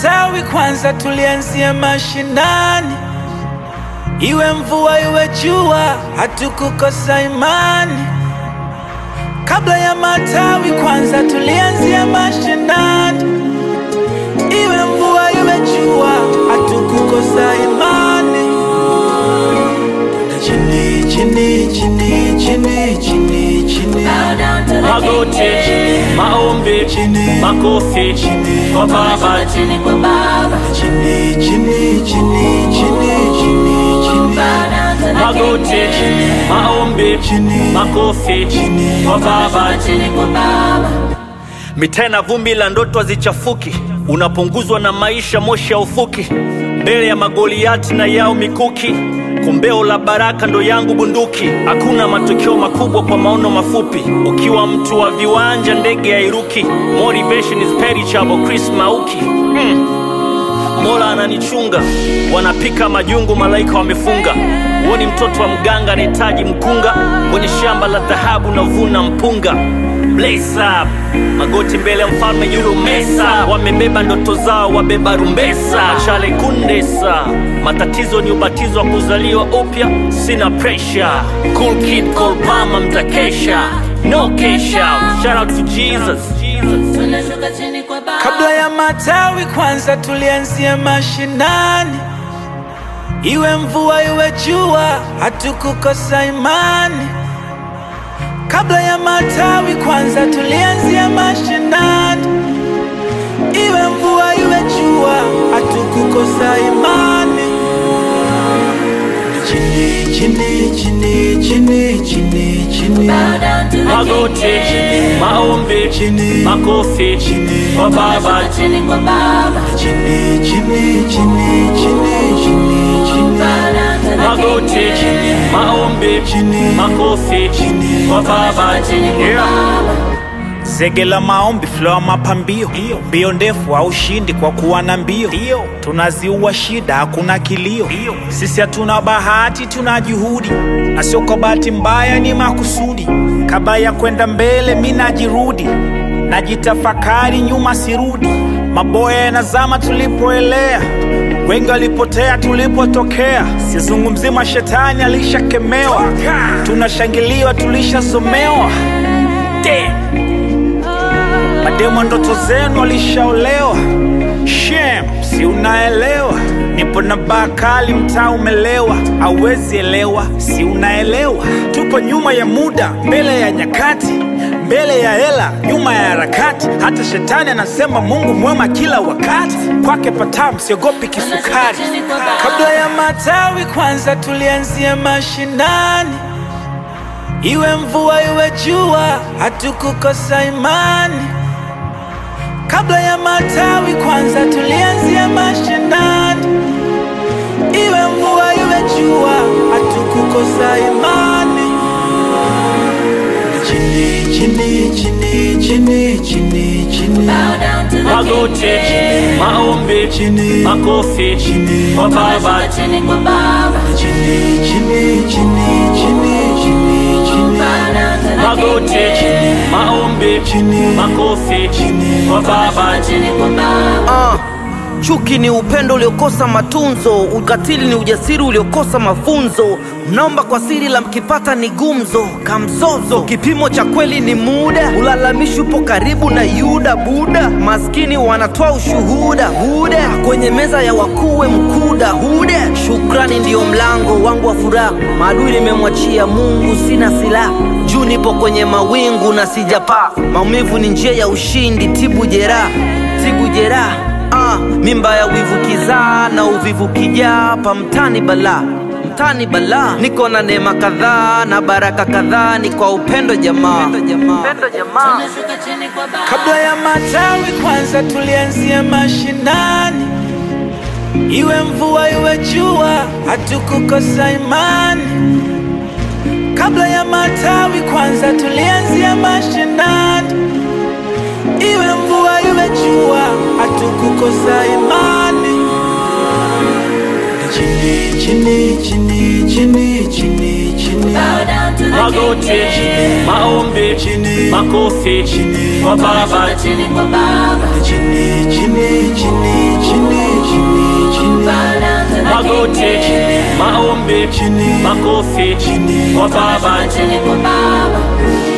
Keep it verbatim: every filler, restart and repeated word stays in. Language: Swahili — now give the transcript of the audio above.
matawi kwanza tulianzia mashinani, iwe mvua iwe jua hatukukosa imani. Kabla ya matawi kwanza tulianzia mashinani, iwe mvua iwe jua hatukukosa imani. Chini chini chini chini chini chini, magoti, maombi, makofi kwa Baba, chini kwa Baba. Chini chini chini chini chini chini, magoti, maombi, makofi kwa Baba, chini kwa Baba. Mitena vumbi la ndoto hazichafuki, unapunguzwa na maisha moshi ya ufuki. Mbele ya magoliati na yao mikuki, kumbeo la baraka ndo yangu bunduki. Hakuna matokeo makubwa kwa maono mafupi, ukiwa mtu wa viwanja ndege hairuki. Motivation is perishable, Chris Mauki. mm. Mola ananichunga, wanapika majungu malaika wamefunga. Uoni mtoto wa mganga anahitaji mkunga, kwenye shamba la dhahabu na vuna mpunga. Blaze up, magoti mbele mfalme yulu mesa. Wamebeba ndoto zao wabeba rumbesa, chale kundesa. Matatizo ni ubatizo wa kuzaliwa upya, sina pressure. Cool kid, cool mama mtakesha, no cash out, shout out to Jesus. Kabla ya matawi kwanza tulianzia mashinani, iwe mvua iwe jua hatukukosa imani. Kabla ya matawi kwanza tulianzia mashinani, iwe mvua iwe jua hatukukosa imani. Chini chini chini chini chini chini, magoti, maombi, makofi kwa Baba, chini kwa Baba. Chini chini chini chini chini chini, magoti, maombi, makofi kwa Baba, chini kwa Baba. Zege la maombi, flow mapambio, mbio ndefu au ushindi kwa kuwa na mbio. Tunaziua shida, hakuna kilio. Sisi hatuna bahati, tuna juhudi, na sio kwa bahati mbaya, ni makusudi. Kabla ya kwenda mbele mimi najirudi, najitafakari nyuma sirudi. Maboya yanazama tulipoelea, wengi walipotea tulipotokea. Sizungumzi mashetani alishakemewa, tunashangiliwa tulishasomewa. Mademo ndoto zenu walishaolewa, shame si unaelewa. Nipo na bakali mtaa umelewa, hauwezi elewa si unaelewa. Tupo nyuma ya muda, mbele ya nyakati, mbele ya hela, nyuma ya harakati. Hata shetani anasema Mungu mwema kila wakati, kwake patamu siogopi kisukari. Kabla ya matawi kwanza tulianzia mashinani, iwe mvua iwe jua hatukukosa imani. Kabla ya matawi kwanza tulianzia mashinani, iwe mvua iwe jua hatukukosa imani. Chini chini chini chini chini chini, magoti, maombi, makofi kwa Baba, chini kwa Baba. Chini chini chini chini chini chini, magoti, maombi, makofi kwa Baba, chini kwa Baba. uh, Chuki ni upendo uliokosa matunzo, ukatili ni ujasiri uliokosa mafunzo. Mnaomba kwa siri la mkipata ni gumzo, kamzozo. Kipimo cha kweli ni muda, ulalamishi upo karibu na Yuda Buda. Maskini wanatoa ushuhuda huda, kwenye meza ya wakuwe mkuda huda. Shukrani ndiyo mlango wangu wa furaha, maadui nimemwachia Mungu, sina silaha. Juu nipo kwenye mawingu na sijapaa, maumivu ni njia ya ushindi, tibu jeraha, tibu jeraha. Ah, mimba ya wivu kizaa na uvivu kijaa, pa mtani bala, mtani bala. Niko na neema kadhaa na baraka kadhaa, ni kwa upendo jamaa, upendo jamaa. Kabla ya matawi kwanza tulianzia mashinani, iwe mvua iwe jua hatukukosa imani. Kabla ya matawi kwanza tulianzia mashinani, iwe mvua iwe jua hatukukosa imani. Chini chini chini chini chini chini, magoti, maombi, makofi kwa Baba, chini kwa Baba, chini chini chini chini chini chini magoti, maombi, makofi kwa Baba, chini kwa Baba.